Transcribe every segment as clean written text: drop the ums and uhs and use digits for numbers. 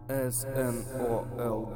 SNOLD.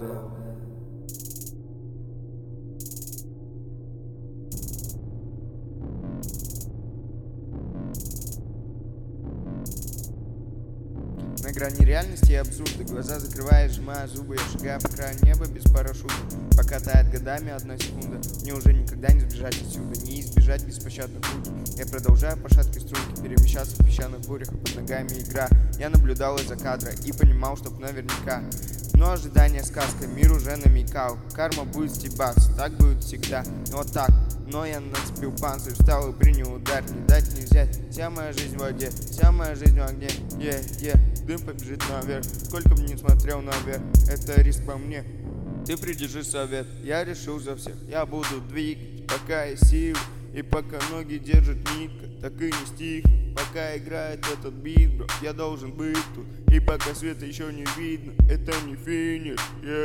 На грани реальности и абсурда. Глаза закрывая, сжимая зубы, я шагаю по краю неба без парашюта. Пока тает годами одна секунда. Мне уже никогда не сбежать отсюда, не избежать беспощадных пути. Я продолжаю по шаткой струнке перемещаться в песчаных бурях, а под ногами игра. Я наблюдал из-за кадра и понимал, чтоб наверняка. Но ожидание сказка, мир уже намекал. Карма будет стебаться, так будет всегда. Вот так. Но я нацепил панцирь, встал и принял удар. Не дать не взять, вся моя жизнь в воде, вся моя жизнь в огне. Дым побежит наверх, сколько бы ни смотрел наверх, это риск по мне. Ты придержи совет, я решил за всех. Я буду двигать, пока есть сил. И пока ноги держит нитка, так и не стихнет. Пока играет этот бит, бро, я должен быть тут. И пока света еще не видно, это не финиш.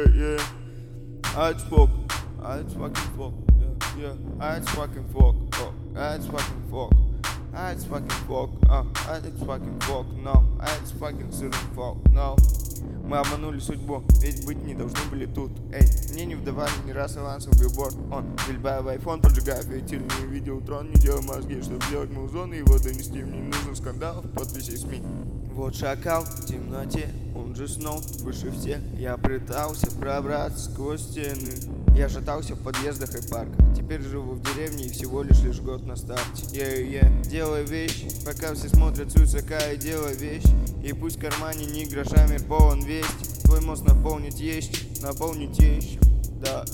It's fucking fuck. It's fucking fuck. It's fucking fuck. It's fucking fuck. It's fucking fuck. No, it's fucking fuck. No. Мы обманули судьбу, ведь быть не должны были тут. Эй, мне не вдавали ни раз авансов в билборд. Стрельбая в iPhone, поджигая фитиль. Не видел трон, не делал мозги, чтобы сделать музон и его донести. Мне нужен скандал в подписи СМИ. Вот шакал в темноте, он же снова выше всех. Я пытался пробраться сквозь стены. Я шатался в подъездах и парках. Теперь живу в деревне и всего лишь год на старте. Делай вещи, пока все смотрят с высока, и делай вещи. И пусть в кармане ни гроша, мир полон вести. Твой мозг наполнить есть, наполнить есть. Да.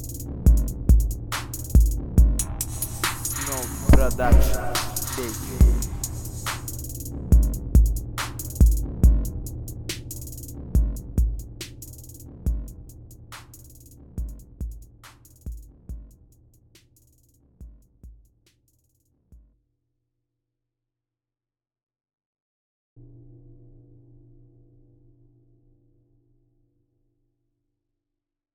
No production, baby.